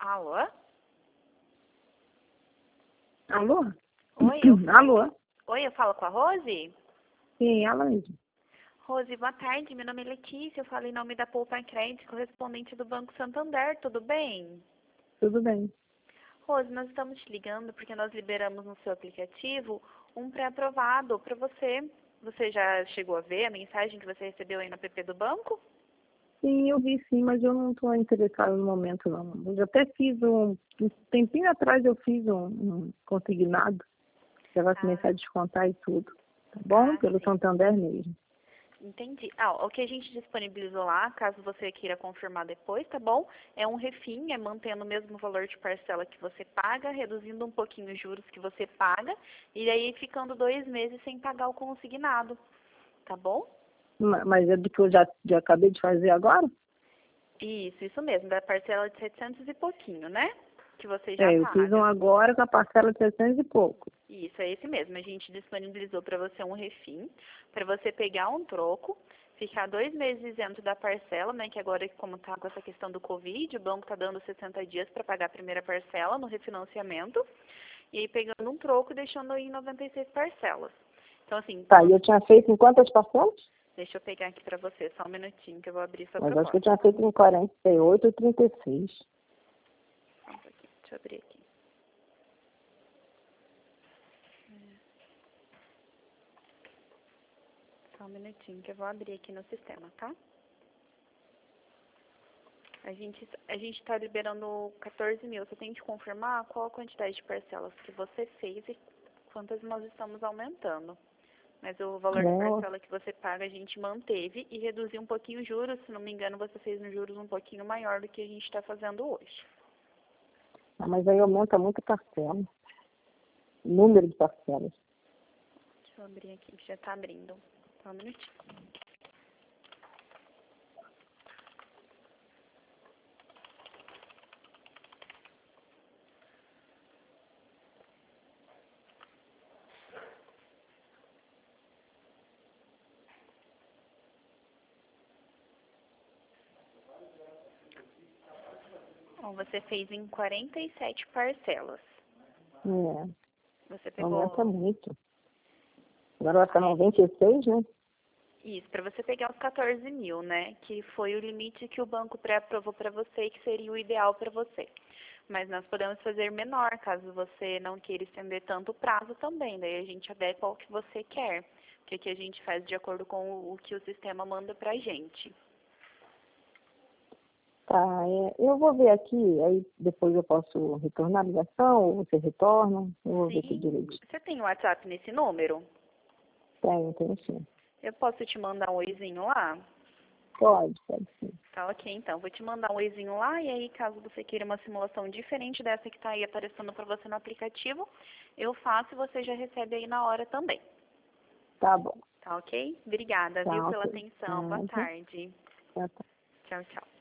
Alô? Alô? Oi, Alô? Oi, eu falo com a Rose? Sim, ela mesmo. Rose, boa tarde. Meu nome é Letícia. Eu falo em nome da Poupa Crédito, correspondente do Banco Santander. Tudo bem? Tudo bem. Rose, nós estamos te ligando porque nós liberamos no seu aplicativo um pré-aprovado para você. Você já chegou a ver a mensagem que você recebeu aí no app do banco? Sim, eu vi sim, mas eu não estou interessada no momento, não. Eu até fiz um tempinho atrás eu fiz um consignado, que vai começar a descontar e tudo. Tá bom? Pelo Sim. Santander mesmo. Entendi. O que a gente disponibilizou lá, caso você queira confirmar depois, tá bom? É um refim, é mantendo o mesmo valor de parcela que você paga, reduzindo um pouquinho os juros que você paga, e aí ficando 2 meses sem pagar o consignado, tá bom? Mas é do que eu já acabei de fazer agora? Isso mesmo, da parcela de 700 e pouquinho, né? Que você já É, eu fiz um paga. agora com a parcela de 700 e pouco. Isso, é esse mesmo. A gente disponibilizou para você um refim, para você pegar um troco, ficar 2 meses isento da parcela, né? Que agora, como está com essa questão do Covid, o banco está dando 60 dias para pagar a primeira parcela no refinanciamento, e aí pegando um troco e deixando aí em 96 parcelas. Então, assim, Tá, e eu tinha feito em quantas parcelas? deixa eu pegar aqui para você, só um minutinho que eu vou abrir sua Mas acho que eu proposta. tinha feito em 48 ou 36. Só um pouquinho, deixa eu abrir aqui. Só um minutinho que eu vou abrir aqui no sistema, tá? A gente está liberando 14 mil. Você tem que confirmar qual a quantidade de parcelas que você fez e quantas nós estamos aumentando. Mas o valor de parcela que você paga a gente manteve e reduziu um pouquinho os juros. Se não me engano, você fez uns juros um pouquinho maior do que a gente está fazendo hoje. Ah, mas aí aumenta muito a parcela. O número de parcelas. Deixa eu abrir aqui, que já está abrindo. Só um minutinho. Bom, você fez em 47 parcelas. É, Você pegou... aumenta muito. Agora vai estar 96, né? Isso, para você pegar os 14 mil, né? Que foi o limite que o banco pré-aprovou para você e que seria o ideal para você. Mas nós podemos fazer menor, caso você não queira estender tanto o prazo também. Daí a gente adequa ao que você quer. O que a gente faz de acordo com o que o sistema manda para a gente. Tá, eu vou ver aqui, aí depois eu posso retornar a ligação, ou você retorna, eu vou ver aqui Sim. direito. Você tem o WhatsApp nesse número? Tenho sim. Eu posso te mandar um oizinho lá? Pode sim. Tá ok, então. Vou te mandar um oizinho lá e aí, caso você queira uma simulação diferente dessa que está aí aparecendo para você no aplicativo, eu faço e você já recebe aí na hora também. Tá bom. Tá ok? Obrigada, viu, Tá, pela ok. atenção. Boa tarde. Tá. Tchau, tchau.